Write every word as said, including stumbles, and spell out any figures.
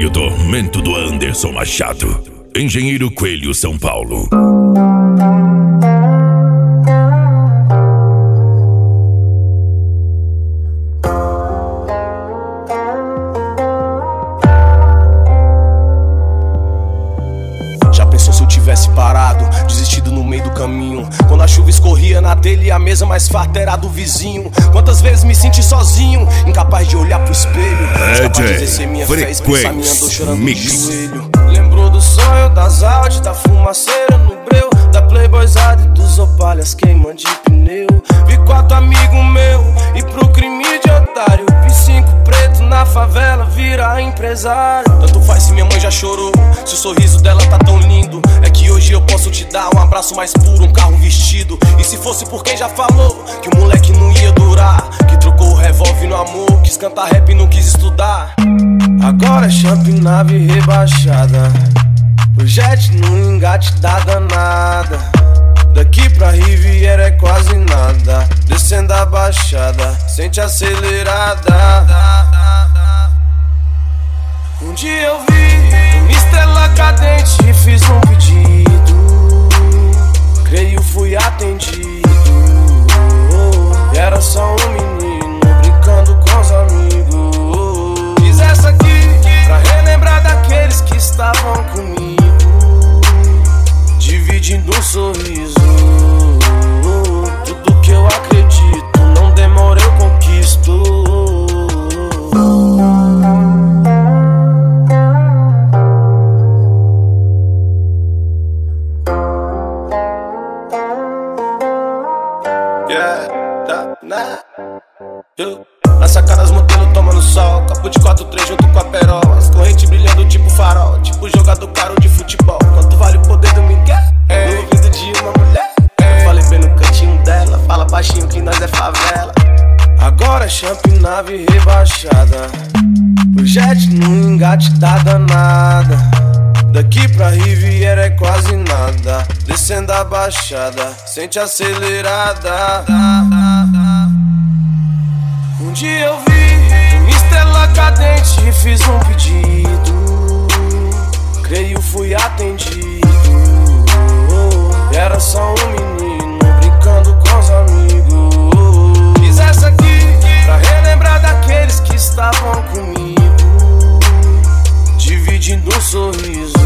Olha o tormento do Anderson Machado. Engenheiro Coelho, São Paulo. Já pensou se eu tivesse parado, desistido no meio do caminho? Quando a chuva escorria na telha e a mesa mais farta era do vizinho. Quantas vezes me senti sozinho, incapaz de olhar pro espelho, incapaz de exercer minha fé, expressar minha dor chorando no joelho. Lembrou do sonho, das Audi, da fumaceira no breu, da playboyzada e dos opalhas queimando de pneu. Vi quatro amigos meu e pro crime de otário. Vi cinco preto na favela virar empresário. Tanto faz se minha mãe já chorou, se o sorriso dela tá tão lindo. É que hoje eu posso te dar um abraço mais puro, um carro vestido. E se fosse por quem já falou que o moleque não ia durar, que trocou o revólver no amor, quis cantar rap e não quis estudar. Agora é champ, nave rebaixada, o jet no engate da danada. Daqui pra Riviera é quase nada, descendo a baixada, sente acelerada. Um dia eu vi uma estrela cadente e fiz um pedido, creio fui atendido. E era só um menino brincando com os amigos. Fiz essa aqui pra relembrar daqueles que estavam comigo, dividindo um sorriso. Tudo que eu acredito, não demora eu conquisto. Na sacada as modelos tomando sol, capo de quatro três junto com a perola, as correntes brilhando tipo farol, tipo jogador caro de futebol. Quanto vale o poder do Miguel no ouvido de uma mulher? Eu falei bem no cantinho dela, fala baixinho que nós é favela. Agora é champ, nave rebaixada, o jet no engate da danada. Daqui pra Riviera é quase nada, descendo a baixada, sente acelerada. Um dia eu vi uma estrela cadente e fiz um pedido, creio fui atendido. Era só um menino brincando com os amigos. Fiz essa aqui pra relembrar daqueles que estavam comigo, dividindo um sorriso.